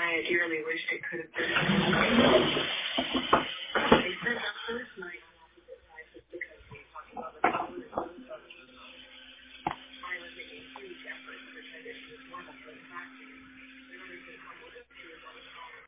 I dearly wished it could have been. They said the first night